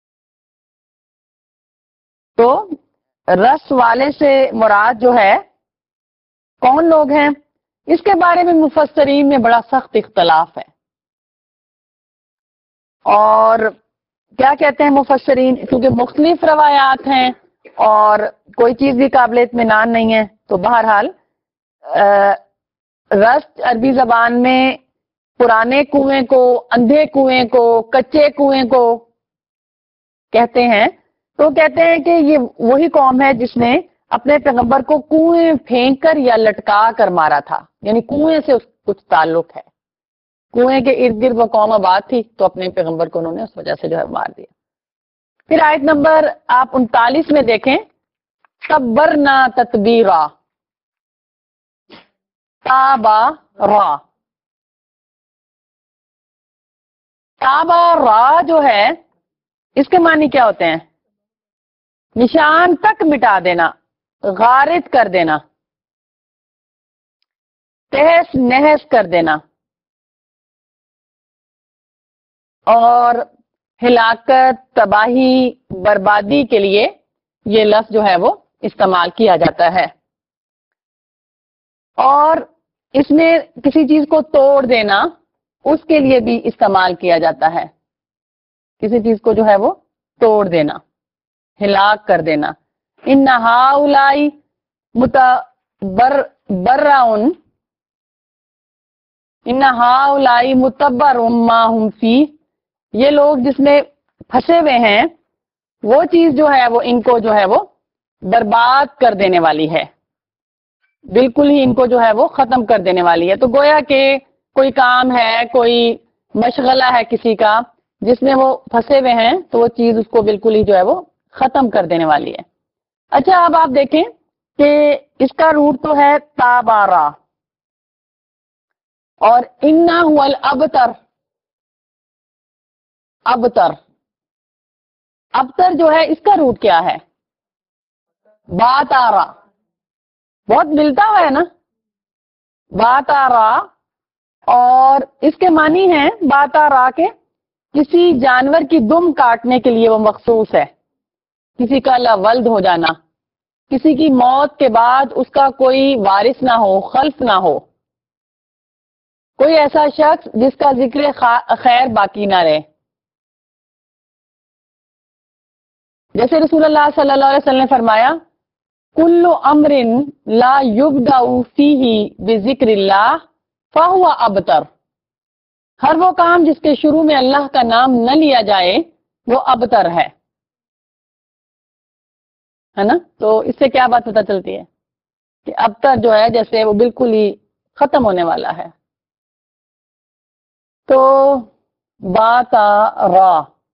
Speaker 1: تو رس والے سے مراد جو ہے کون لوگ ہیں, اس کے بارے میں مفسرین میں بڑا سخت اختلاف ہے. اور کیا کہتے ہیں مفسرین, کیونکہ مختلف روایات ہیں اور کوئی چیز بھی قابل اطمینان نہیں ہے, تو بہرحال رس عربی زبان میں پرانے کنویں کو, اندھے کنویں کو, کچے کنویں کو کہتے ہیں. تو کہتے ہیں کہ یہ وہی قوم ہے جس نے اپنے پیغمبر کو کنویں پھینک کر یا لٹکا کر مارا تھا, یعنی کنویں سے اس کچھ تعلق ہے. کنویں کے ارد گرد وہ قوم آباد تھی, تو اپنے پیغمبر کو انہوں نے اس وجہ سے جو ہے مار دیا. پھر آیت نمبر آپ انتالیس میں دیکھیں, تبرنا تتبیرا, تابا را, تابا را جو ہے اس کے معنی کیا ہوتے ہیں, نشان تک مٹا دینا, غارت کر دینا, تہس نہس کر دینا, اور ہلاکت, تباہی, بربادی کے لیے یہ لفظ جو ہے وہ استعمال کیا جاتا ہے. اور اس میں کسی چیز کو توڑ دینا, اس کے لیے بھی استعمال کیا جاتا ہے. کسی چیز کو جو ہے وہ توڑ دینا, ہلاک کر دینا. ان ہؤلاء متبرعون, ان ہؤلاء متبر ما هم فیہ, یہ لوگ جس میں پھنسے ہوئے ہیں وہ چیز جو ہے وہ ان کو جو ہے وہ برباد کر دینے والی ہے, بالکل ہی ان کو جو ہے وہ ختم کر دینے والی ہے. تو گویا کہ کوئی کام ہے, کوئی مشغلہ ہے کسی کا جس میں وہ پھنسے ہوئے ہیں, تو وہ چیز اس کو بالکل ہی جو ہے وہ ختم کر دینے والی ہے. اچھا اب آپ دیکھیں کہ اس کا روٹ تو ہے تابارا, اور انا هو الابتر, ابتر, ابتر جو ہے اس کا روٹ کیا ہے, باتارا, بہت ملتا ہوا ہے نا, باتارا. اور اس کے معنی ہیں باتارا کے کسی جانور کی دم کاٹنے کے لیے وہ مخصوص ہے, کسی کا لاولد ہو جانا, کسی کی موت کے بعد اس کا کوئی وارث نہ ہو, خلف نہ ہو, کوئی ایسا شخص جس کا ذکر خیر باقی نہ رہے. جیسے رسول اللہ صلی اللہ علیہ وسلم نے فرمایا, کل امر لا یبدأ فیہ بذکر اللہ فہو ابتر, ہر وہ کام جس کے شروع میں اللہ کا نام نہ لیا جائے وہ ابتر ہے, ہے نا. تو اس سے کیا بات پتہ چلتی ہے کہ ابتر جو ہے جیسے وہ بالکل ہی ختم ہونے والا ہے, تو با تا را،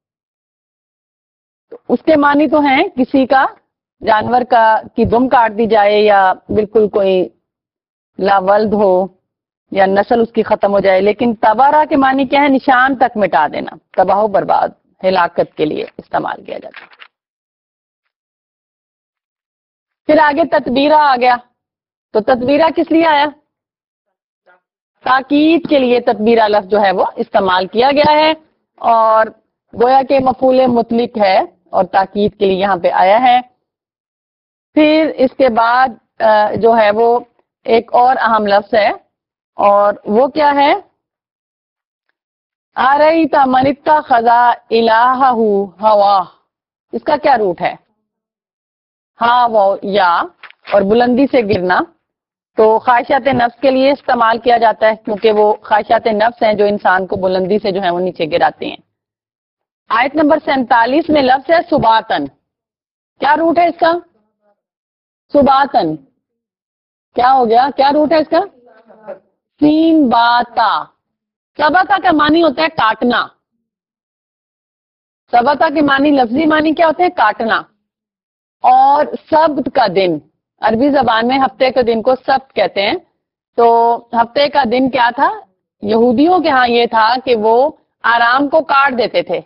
Speaker 1: تو اس کے معنی تو ہیں کسی کا جانور کا کی دم کاٹ دی جائے، یا بالکل کوئی لاولد ہو، یا نسل اس کی ختم ہو جائے. لیکن تبارہ کے معنی کیا ہے؟ نشان تک مٹا دینا، تباہ و برباد، ہلاکت کے لیے استعمال کیا جاتا ہے. پھر آگے تتبیرہ آ گیا. تو تتبیرہ کس لیے آیا؟ تاکید کے لیے تتبیرہ لفظ جو ہے وہ استعمال کیا گیا ہے، اور گویا کہ مفعول مطلق ہے اور تاکید کے لیے یہاں پہ آیا ہے. پھر اس کے بعد جو ہے وہ ایک اور اہم لفظ ہے، اور وہ کیا ہے؟ آرئی تمنتا خزا الہ ہوا. اس کا کیا روٹ ہے؟ ہاں وہ یا، اور بلندی سے گرنا. تو خواہشات نفس کے لیے استعمال کیا جاتا ہے، کیونکہ وہ خواہشات نفس ہیں جو انسان کو بلندی سے جو ہے وہ نیچے گراتے ہیں. آیت نمبر سینتالیس میں لفظ ہے سباتن. کیا روٹ ہے اس کا؟ سباتن. کیا ہو گیا؟ کیا روٹ ہے اس کا؟ سین باتا. سبتا کا معنی ہوتا ہے کاٹنا. سبتا کے معنی، لفظی معنی کیا ہوتے ہیں؟ کاٹنا. اور سبت کا دن، عربی زبان میں ہفتے کے دن کو سبت کہتے ہیں. تو ہفتے کا دن کیا تھا؟ یہودیوں کے ہاں یہ تھا کہ وہ آرام کو کاٹ دیتے تھے،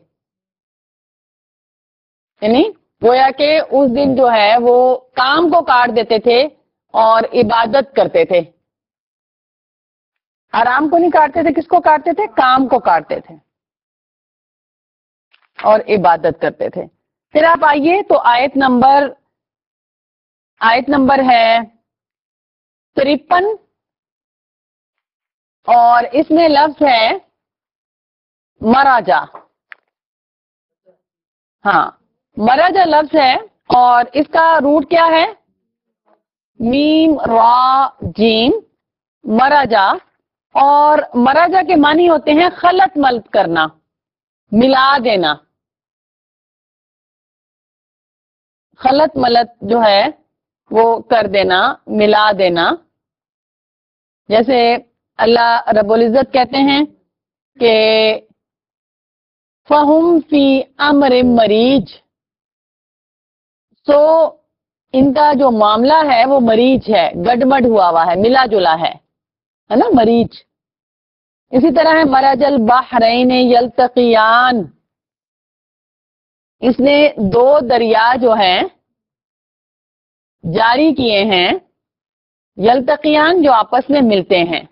Speaker 1: یعنی گویا کہ اس دن جو ہے وہ کام کو کاٹ دیتے تھے اور عبادت کرتے تھے. آرام کو نہیں کاٹتے تھے، کس کو کاٹتے تھے؟ کام کو کاٹتے تھے اور عبادت کرتے تھے. پھر آپ آئیے تو آیت نمبر آیت نمبر ہے ترپن، اور اس میں لفظ ہے مراجا. ہاں مراجا لفظ ہے، اور اس کا روٹ کیا ہے؟ میم را جیم، مراجا. اور مراجا کے معنی ہوتے ہیں خلط ملط کرنا، ملا دینا. خلط ملط جو ہے وہ کر دینا، ملا دینا. جیسے اللہ رب العزت کہتے ہیں کہ فہم فی امر مریج، سو ان کا جو معاملہ ہے وہ مریج ہے، گڈمڈ ہوا ہوا ہے، ملا جلا ہے ہے نا، مریج. اسی طرح ہے مرج البحرین یلتقیان، اس نے دو دریا جو ہیں جاری کیے ہیں، یلتقیان جو آپس میں ملتے ہیں.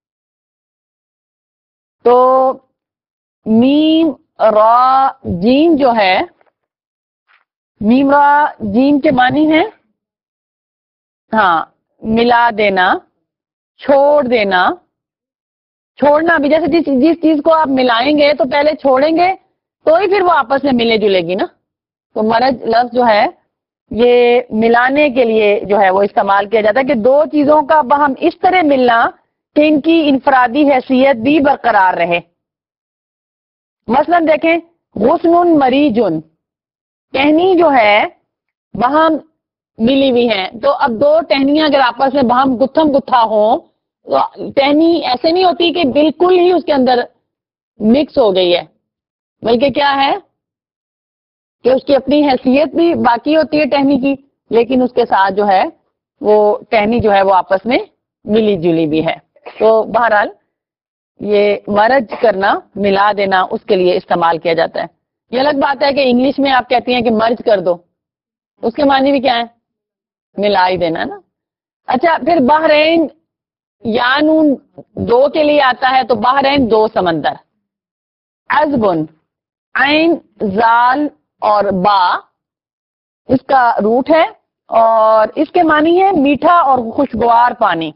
Speaker 1: تو میم را جیم جو ہے، میم را جیم کے معنی ہے ہاں ملا دینا، چھوڑ دینا. چھوڑنا بھی، جیسے جس جس چیز کو آپ ملائیں گے تو پہلے چھوڑیں گے تو ہی پھر وہ آپس میں ملے جلے گی نا. تو مرج لفظ جو ہے یہ ملانے کے لیے جو ہے وہ استعمال کیا جاتا ہے، کہ دو چیزوں کا باہم اس طرح ملنا کہ ان کی انفرادی حیثیت بھی برقرار رہے. مثلا دیکھیں غصن مریجن، ٹہنی جو ہے باہم ملی ہوئی ہیں. تو اب دو ٹہنیاں اگر آپس میں باہم گتھم گتھا ہوں تو ٹہنی ایسے نہیں ہوتی کہ بالکل ہی اس کے اندر مکس ہو گئی ہے، بلکہ کیا ہے کہ اس کی اپنی حیثیت بھی باقی ہوتی ہے ٹہنی کی، لیکن اس کے ساتھ جو ہے وہ ٹہنی جو ہے وہ آپس میں ملی جلی بھی ہے. تو بہرحال یہ مرج کرنا، ملا دینا، اس کے لیے استعمال کیا جاتا ہے. یہ الگ بات ہے کہ انگلش میں آپ کہتی ہیں کہ مرج کر دو، اس کے معنی بھی کیا ہے؟ ملا ہی دینا نا. اچھا پھر بحرین یا نون دو کے لیے آتا ہے، تو بحرین دو سمندر. عذبن، عین زال اور با اس کا روٹ ہے، اور اس کے معنی ہے میٹھا اور خوشگوار پانی.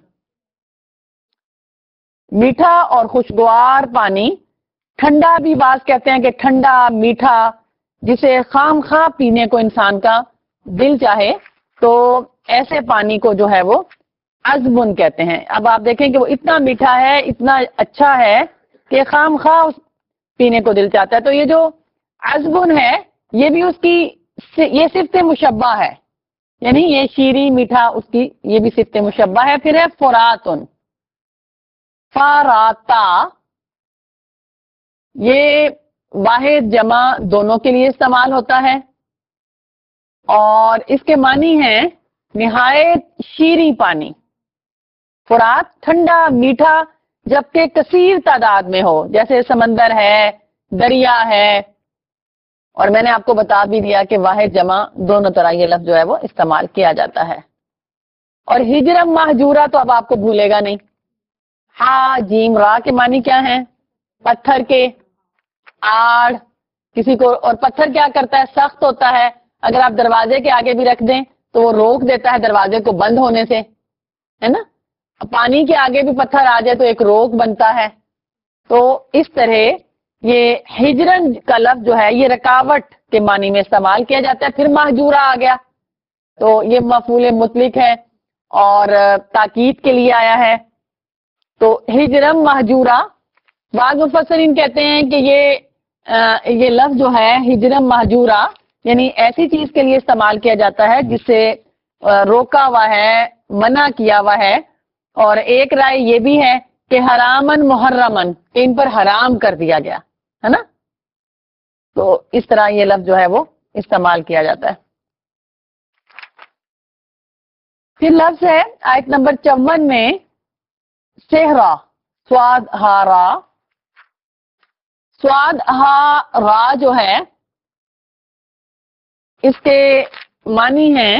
Speaker 1: میٹھا اور خوشگوار پانی، ٹھنڈا بھی بعض کہتے ہیں کہ ٹھنڈا میٹھا، جسے خام خواہ پینے کو انسان کا دل چاہے، تو ایسے پانی کو جو ہے وہ عذبن کہتے ہیں. اب آپ دیکھیں کہ وہ اتنا میٹھا ہے، اتنا اچھا ہے کہ خام خواہ پینے کو دل چاہتا ہے. تو یہ جو عذبن ہے یہ بھی اس کی یہ صفت مشبہ ہے، یعنی یہ شیریں میٹھا اس کی یہ بھی صفت مشبہ ہے. پھر ہے فراتن، فاراتا، یہ واحد جمع دونوں کے لیے استعمال ہوتا ہے اور اس کے معنی ہیں نہایت شیریں پانی. فرات ٹھنڈا میٹھا جبکہ کثیر تعداد میں ہو، جیسے سمندر ہے، دریا ہے. اور میں نے آپ کو بتا بھی دیا کہ واحد جمع دونوں طرح یہ لفظ جو ہے وہ استعمال کیا جاتا ہے. اور ہجرم مہجورہ تو اب آپ کو بھولے گا نہیں. ہا جیم را کے معنی کیا ہیں؟ پتھر کے، آڑ کسی کو. اور پتھر کیا کرتا ہے؟ سخت ہوتا ہے. اگر آپ دروازے کے آگے بھی رکھ دیں تو وہ روک دیتا ہے دروازے کو بند ہونے سے، ہے نا. پانی کے آگے بھی پتھر آ جائے تو ایک روک بنتا ہے. تو اس طرح یہ ہجرن کا لفظ جو ہے یہ رکاوٹ کے معنی میں استعمال کیا جاتا ہے. پھر مہجورہ آ گیا تو یہ مفعول مطلق ہے اور تاکید کے لیے آیا ہے. تو ہجرم مہجورہ، بعض مفسرین کہتے ہیں کہ یہ یہ لفظ جو ہے ہجرم مہجورہ یعنی ایسی چیز کے لیے استعمال کیا جاتا ہے جس سے روکا ہوا ہے، منع کیا ہوا ہے. اور ایک رائے یہ بھی ہے کہ حرامن محرمن، ان پر حرام کر دیا گیا ہے نا. تو اس طرح یہ لفظ جو ہے وہ استعمال کیا جاتا ہے. پھر لفظ ہے آیت نمبر چون میں صحرا، سواد ہا را. سواد ہا را جو ہے اس کے معنی ہیں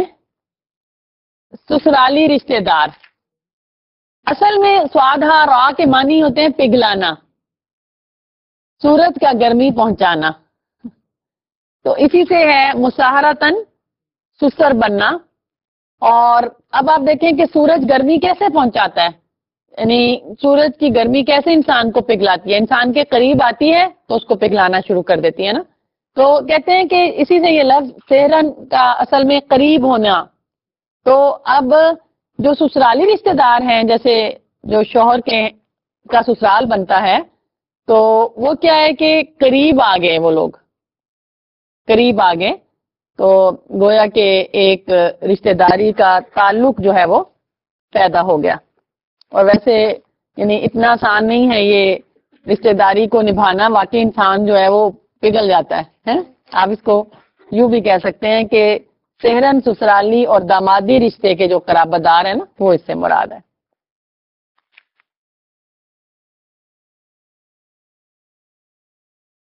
Speaker 1: سسرالی رشتہ دار. اصل میں سواد ہا را کے معنی ہوتے ہیں پگھلانا، سورج کا گرمی پہنچانا. تو اسی سے ہے مساہرتن، سسر بننا. اور اب آپ دیکھیں کہ سورج گرمی کیسے پہنچاتا ہے، یعنی سورج کی گرمی کیسے انسان کو پگھلاتی ہے. انسان کے قریب آتی ہے تو اس کو پگھلانا شروع کر دیتی ہے نا. تو کہتے ہیں کہ اسی سے یہ لفظ سحرن کا اصل میں قریب ہونا. تو اب جو سسرالی رشتہ دار ہیں، جیسے جو شوہر کے کا سسرال بنتا ہے، تو وہ کیا ہے کہ قریب آ گئے، وہ لوگ قریب آ گئے. تو گویا کہ ایک رشتہ داری کا تعلق جو ہے وہ پیدا ہو گیا. اور ویسے یعنی اتنا آسان نہیں ہے یہ رشتہ داری کو نبھانا، واقعی انسان جو ہے وہ پگھل جاتا ہے. آپ اس کو یوں بھی کہہ سکتے ہیں کہ سحرن سسرالی اور دامادی رشتے کے جو قرابت دار ہیں نا وہ اس سے مراد ہے.